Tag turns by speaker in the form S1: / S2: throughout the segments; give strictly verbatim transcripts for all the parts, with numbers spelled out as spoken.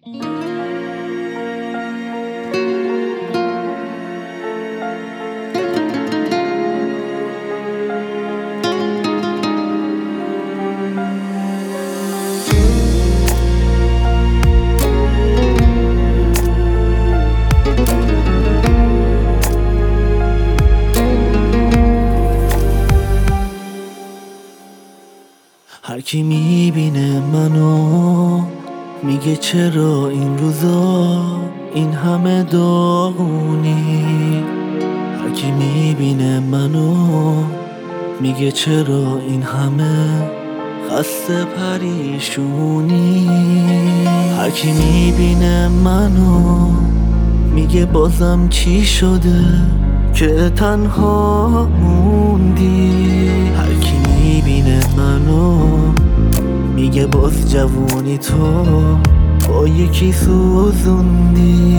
S1: هر کی میبینه منو میگه چرا این روزا این همه داغونی. هر کی میبینه منو میگه چرا این همه خسته پریشونی. هر کی میبینه منو میگه بازم چی شده که تنها موندی. هر کی میبینه منو میگه باز جوونی تو با یکی سوزوندی.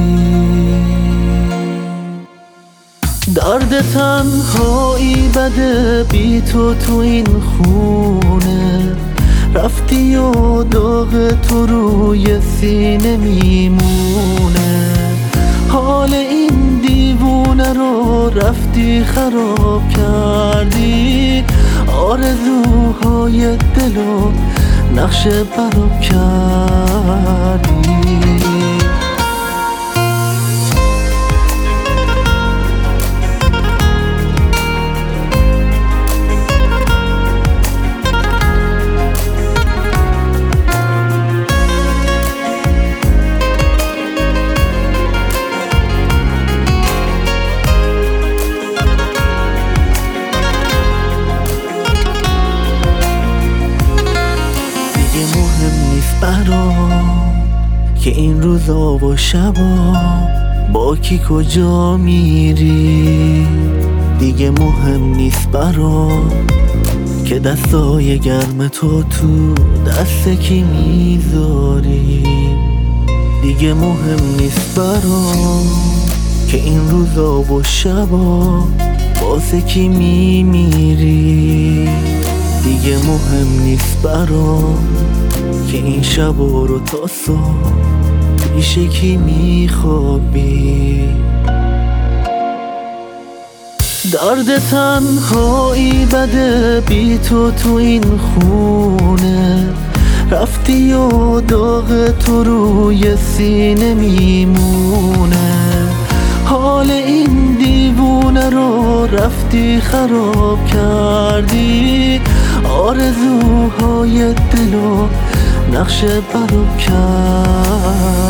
S1: درد تنهایی بده بی تو تو این خونه، رفتی و داغ تو روی سینه میمونه. حال این دیوونه رو رفتی خراب کردی، آرزوهای دلو نقشه براب کردی. برام که این روزا و شبا با کی کجا میری، دیگه مهم نیست برام که دستای گرم تو تو دست کی میذاری. دیگه مهم نیست برام که این روزا و شبا واسه کی میمیری. دیگه مهم نیست برام که این شبا رو تا صبح پیش کی میخوابی. درد تنهایی بده بی تو تو این خونه، رفتی و داغ تو روی سینه میمونه. حال این دیوونه رو رفتی خراب کردی، آرزوهای دلو نقشه براب کرد.